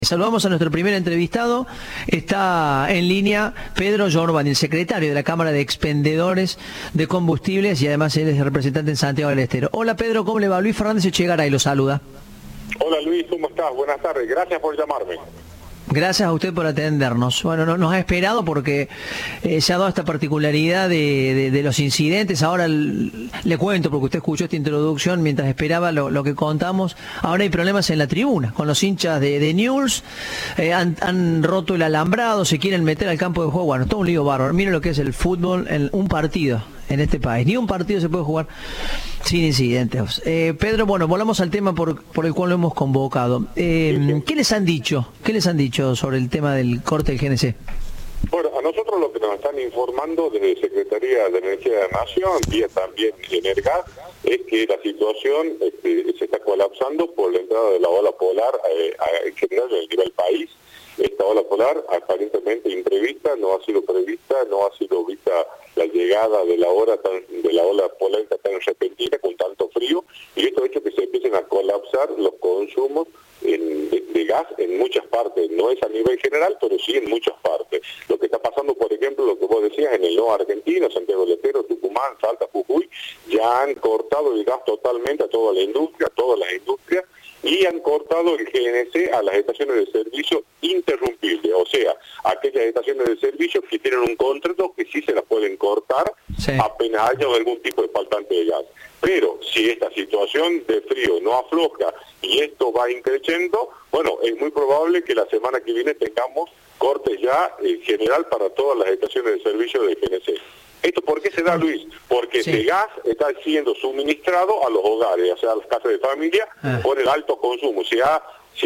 Saludamos a nuestro primer entrevistado. Está en línea Pedro Giordani, el secretario de la Cámara de Expendedores de Combustibles y además él es el representante en Santiago del Estero. Hola Pedro, ¿cómo le va? Luis Fernández Echegaray lo saluda. Hola Luis, ¿cómo estás? Buenas tardes, gracias por llamarme. Gracias a usted por atendernos. Bueno, nos ha esperado porque se ha dado esta particularidad de los incidentes. Ahora le cuento, porque usted escuchó esta introducción mientras esperaba lo que contamos. Ahora hay problemas en la tribuna con los hinchas de Newell's. Han roto el alambrado, se quieren meter al campo de juego. Bueno, todo un lío bárbaro. Miren lo que es el fútbol en un partido en este país. Ni un partido se puede jugar sin incidentes. Pedro, bueno, volvamos al tema por el cual lo hemos convocado. ¿Qué les han dicho? ¿Qué les han dicho sobre el tema del corte del GNC? Bueno, a nosotros lo que nos están informando desde Secretaría de Energía de la Nación y también Energas es que la situación se está colapsando por la entrada de la ola polar en general a nivel del país. Esta ola polar aparentemente imprevista, no ha sido prevista, no ha sido vista la llegada de la ola polar tan repentina con tanto frío, y esto ha hecho que se empiecen a colapsar los consumos de gas en muchas partes. No es a nivel general, pero sí en muchas partes. Lo que está pasando, por ejemplo, lo que vos decías en el no argentino, Santiago del Estero, Tucumán, Salta, Jujuy, ya han cortado el gas totalmente a todas las industrias, y han cortado el GNC a las estaciones de servicio interrumpibles, o sea, aquellas estaciones de servicio que tienen un contrato que sí se las pueden cortar apenas haya algún tipo de faltante de gas. Pero si esta situación de frío no afloja y esto va increciendo, bueno, es muy probable que la semana que viene tengamos cortes ya en general para todas las estaciones de servicio de GNC. ¿Esto por qué se da, Luis? Porque el gas está siendo suministrado a los hogares, o sea, a las casas de familia, por el alto consumo. Se ha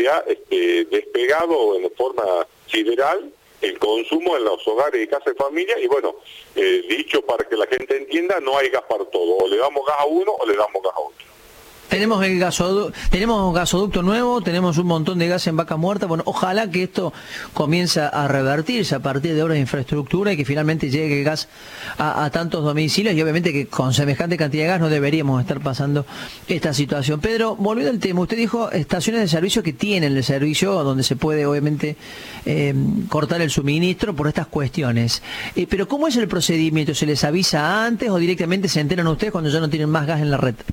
despegado en forma sideral el consumo en los hogares y casas de familia, y bueno, dicho para que la gente entienda, no hay gas para todo. O le damos gas a uno o le damos gas a otro. Tenemos tenemos gasoducto nuevo, tenemos un montón de gas en Vaca Muerta. Bueno, ojalá que esto comience a revertirse a partir de obras de infraestructura y que finalmente llegue el gas a tantos domicilios, y obviamente que con semejante cantidad de gas no deberíamos estar pasando esta situación. Pedro, volviendo al tema, usted dijo estaciones de servicio que tienen el servicio donde se puede obviamente cortar el suministro por estas cuestiones. Pero ¿cómo es el procedimiento? ¿Se les avisa antes o directamente se enteran ustedes cuando ya no tienen más gas en la red?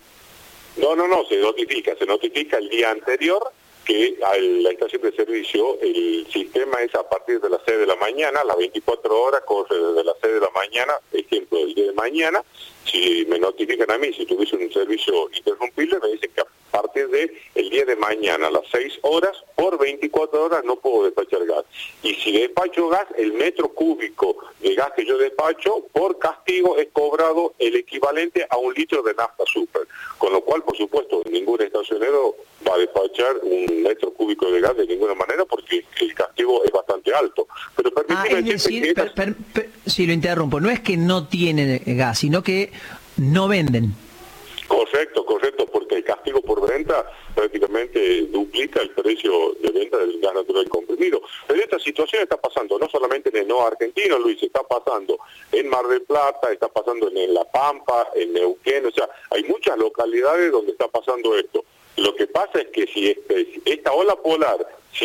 No, se notifica el día anterior que a la estación de servicio el sistema es a partir de las 6 de la mañana, las 24 horas corre desde las 6 de la mañana, ejemplo, el día de mañana, si me notifican a mí, si tuviese un servicio interrumpible, me dicen que a partir de el día de mañana, a las 6 horas, por 24 horas no puedo despachar gas. Y si despacho gas, el metro cúbico de gas que yo despacho, por castigo es cobrado el equivalente a 1 litro de nafta super. Con lo cual, por supuesto, ningún estacionero va a despachar 1 metro cúbico de gas de ninguna manera porque el castigo es bastante alto. Pero permíteme decir, si lo interrumpo, no es que no tienen gas, sino que no venden. Correcto, porque el castigo por venta prácticamente duplica el precio de venta del gas natural comprimido. Pero esta situación está pasando no solamente en el no argentino, Luis, está pasando en Mar del Plata, está pasando en La Pampa, en Neuquén, o sea, hay muchas localidades donde está pasando esto. Lo que pasa es que si esta ola polar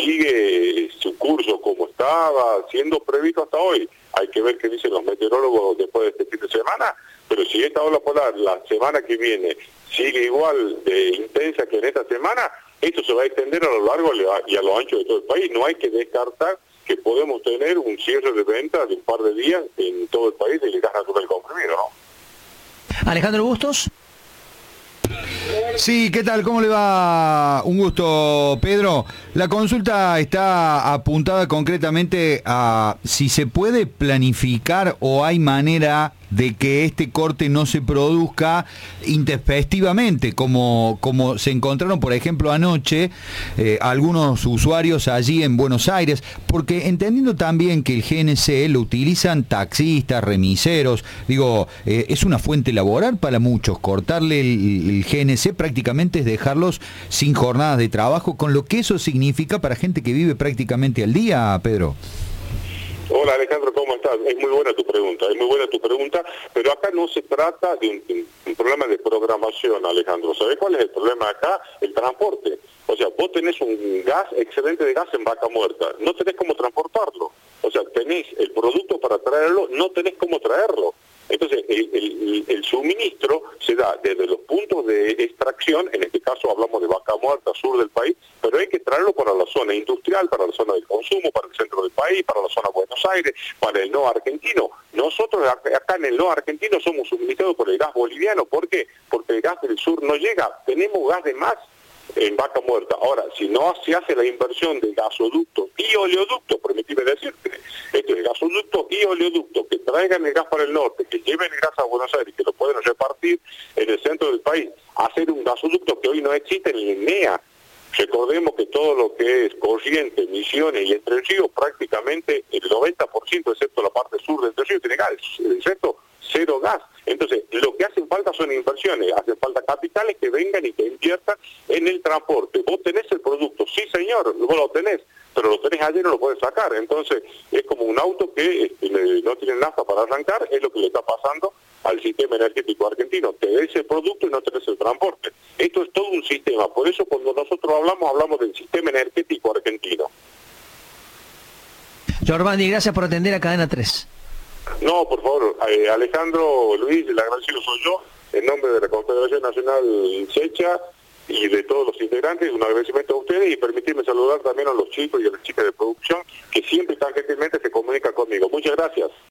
sigue su curso como estaba siendo previsto hasta hoy, hay que ver qué dicen los meteorólogos después de este fin de semana, pero si esta ola polar la semana que viene sigue igual de intensa que en esta semana, esto se va a extender a lo largo y a lo ancho de todo el país. No hay que descartar que podemos tener un cierre de venta de un par de días en todo el país del gas natural comprimido, ¿no? Alejandro Bustos. Sí, ¿qué tal? ¿Cómo le va? Un gusto, Pedro. La consulta está apuntada concretamente a si se puede planificar o hay manera de que este corte no se produzca intempestivamente, como se encontraron, por ejemplo, anoche algunos usuarios allí en Buenos Aires, porque entendiendo también que el GNC lo utilizan taxistas, remiseros, es una fuente laboral para muchos. Cortarle el GNC prácticamente es dejarlos sin jornadas de trabajo, con lo que eso significa para gente que vive prácticamente al día, Pedro. Hola Alejandro, ¿cómo estás? Es muy buena tu pregunta, pero acá no se trata de un problema de programación, Alejandro. ¿Sabes cuál es el problema acá? El transporte. O sea, vos tenés un gas, excedente de gas en Vaca Muerta, no tenés cómo transportarlo. O sea, tenés el producto para traerlo, no tenés cómo traerlo. Entonces, el suministro se da desde los puntos de extracción, en este caso hablamos de Vaca Muerta, sur del país, pero hay que traerlo para la zona industrial, para la zona del consumo, para el centro del país, para la zona de Buenos Aires, para el no argentino. Nosotros acá en el no argentino somos suministrados por el gas boliviano. ¿Por qué? Porque el gas del sur no llega. Tenemos gas de más en Vaca Muerta. Ahora, si no se hace la inversión de gasoducto y oleoducto, permíteme decirte, esto es gasoducto y oleoducto, que traigan el gas para el norte, que lleven el gas a Buenos Aires, que lo pueden repartir en el centro del país, hacer un gasoducto que hoy no existe en el NEA. Recordemos que todo lo que es Corrientes, Misiones y Entre Ríos, prácticamente el 90%, excepto la parte sur de Entre Ríos, tiene gas, el resto cero gas. Entonces, lo que hacen falta son inversiones, hacen falta capitales que vengan y que inviertan en el transporte. Vos tenés el producto, sí señor, vos lo tenés, pero lo tenés ayer y no lo podés sacar. Entonces, es como un auto que no tiene nafta para arrancar, es lo que le está pasando al sistema energético argentino. Tenés el producto y no tenés el transporte. Esto es todo un sistema, por eso cuando nosotros hablamos del sistema energético argentino. Giovanni, gracias por atender a Cadena 3. No, por favor, Alejandro, Luis, el agradecido soy yo, en nombre de la Confederación Nacional Secha y de todos los integrantes, un agradecimiento a ustedes y permitirme saludar también a los chicos y a las chicas de producción que siempre tan gentilmente se comunican conmigo. Muchas gracias.